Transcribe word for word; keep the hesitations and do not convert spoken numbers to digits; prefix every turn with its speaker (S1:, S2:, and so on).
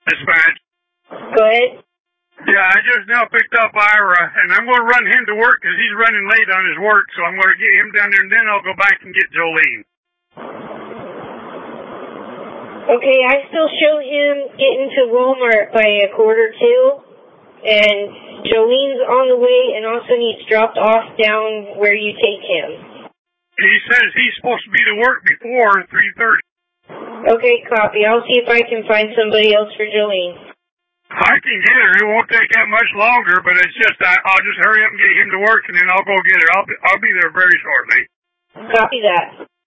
S1: Dispatch.
S2: Go ahead.
S1: Yeah, I just now picked up Ira, and I'm going to run him to work because he's running late on his work, so I'm going to get him down there, and then I'll go back and get Jolene.
S2: Okay, I still show him getting to Walmart by a quarter two, and Jolene's on the way and also needs dropped off down where you take him.
S1: He says he's supposed to be to work before three thirty.
S2: Okay, copy. I'll see if I can find somebody else for Jolene.
S1: I can get her. It won't take that much longer, but it's just I, I'll just hurry up and get him to work, and then I'll go get her. I'll be, I'll be there very shortly.
S2: Copy that.